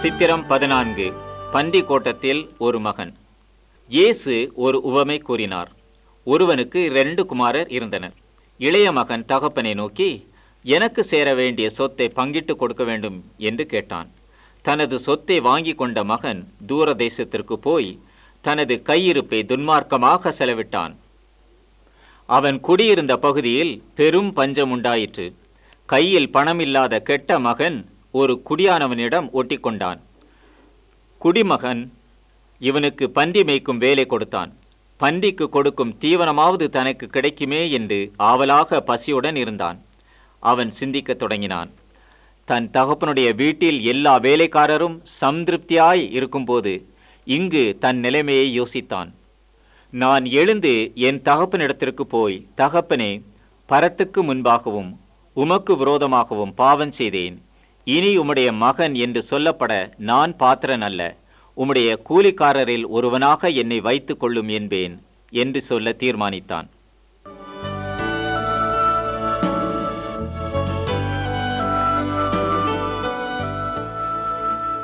சித்திரம் 14. பண்டிகோட்டத்தில் ஒரு மகன். இயேசு ஒரு உவமை கூறினார். ஒருவனுக்கு 2 குமாரர் இருந்தனர். இளைய மகன் தகப்பனை நோக்கி, எனக்கு சேர வேண்டிய சொத்தை பங்கிட்டு கொடுக்க வேண்டும் என்று கேட்டான். தனது சொத்தை வாங்கி கொண்ட மகன் தூர தேசத்திற்கு போய் தனது கையிருப்பை துன்மார்க்கமாக செலவிட்டான். அவன் குடியிருந்த பகுதியில் பெரும் பஞ்சம் உண்டாயிற்று. கையில் பணமில்லாத கெட்ட மகன் ஒரு குடியானவனிடம் ஒட்டிக்கொண்டான். குடிமகன் இவனுக்கு பன்றி மேய்க்கும் வேலை கொடுத்தான். பன்றிக்கு கொடுக்கும் தீவனமாவது தனக்கு கிடைக்குமே என்று ஆவலாக பசியுடன் இருந்தான். அவன் சிந்திக்கத் தொடங்கினான். தன் தகப்பனுடைய வீட்டில் எல்லா வேலைக்காரரும் சம்திருப்தியாய் இருக்கும்போது இங்கு தன் நிலைமையை யோசித்தான். நான் எழுந்து என் தகப்பனிடத்திற்கு போய், தகப்பனே, பரத்துக்கு முன்பாகவும் உமக்கு விரோதமாகவும் பாவம் செய்தேன். இனி உம்முடைய மகன் என்று சொல்லப்பட நான் பாத்திரன் அல்ல. உம்முடைய கூலிக்காரரில் ஒருவனாக என்னை வைத்துக் கொள்ளும் என்பேன் என்று சொல்ல தீர்மானித்தான்.